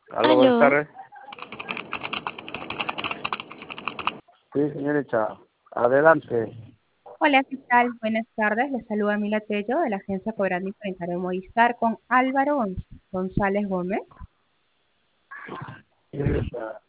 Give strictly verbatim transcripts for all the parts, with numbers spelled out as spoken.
Aló, buenas Aló. tardes. Sí, señorita. Adelante. Hola, ¿qué tal? Buenas tardes. Les saluda Mila Tello de la agencia Cobrando y por Encargo Movistar con Álvaro Gon- González Gómez. Señorita.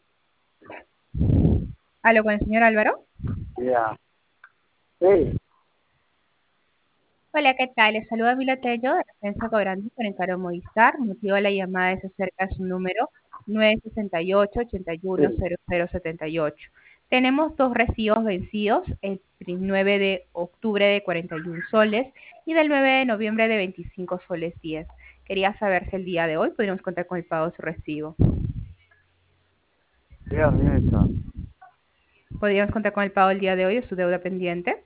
Aló, con el señor Álvaro. Ya. Sí. Hola, ¿qué tal? Les saluda Mila Tello de la agencia Cobrando y por Encargo Movistar. El motivo de la llamada es acerca de su número nueve seis ocho, ocho uno Sí. cero cero siete ocho. Tenemos dos recibos vencidos, el nueve de octubre de cuarenta y uno soles y del nueve de noviembre de veinticinco soles diez. Quería saber si el día de hoy podríamos contar con el pago de su recibo. Ya, señorita. ¿Podríamos contar con el pago el día de hoy de su deuda pendiente?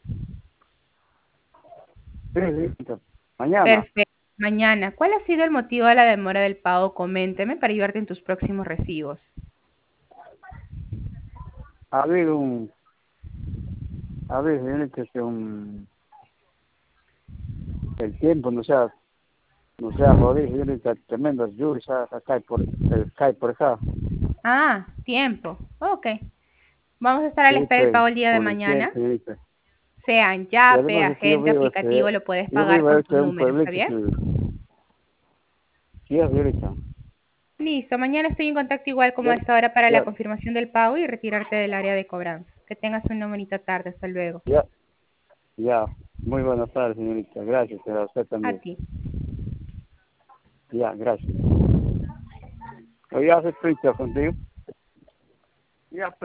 Sí, señorita. Mañana. Perfecto. Mañana, ¿cuál ha sido el motivo de la demora del pago? Coménteme para ayudarte en tus próximos recibos. Ha habido un... Ha habido, señorita, que un... El tiempo no sea... No sea jodido, señorita. Tremendas lluvias acá y por... eh, cae por acá. Ah, tiempo. Ok. Vamos a estar a la Sí, espera del pues, pago el día de por el tiempo, mañana. señorita. Sea en Y Yape, además de que yo agente, vivo, aplicativo, este... lo puedes Yo pagar vivo con tu este en un número, ¿está pueblito bien? que... Sí, señorita. Listo. Mañana estoy en contacto igual como a Ya, esta hora para la ya, confirmación del pago y retirarte del área de cobranza. Que tengas una bonita tarde. Hasta luego. ya. Ya, muy buenas tardes, señorita. Gracias, pero a usted A también. ti. Ya, gracias. Oye, hace triste contigo. Ya,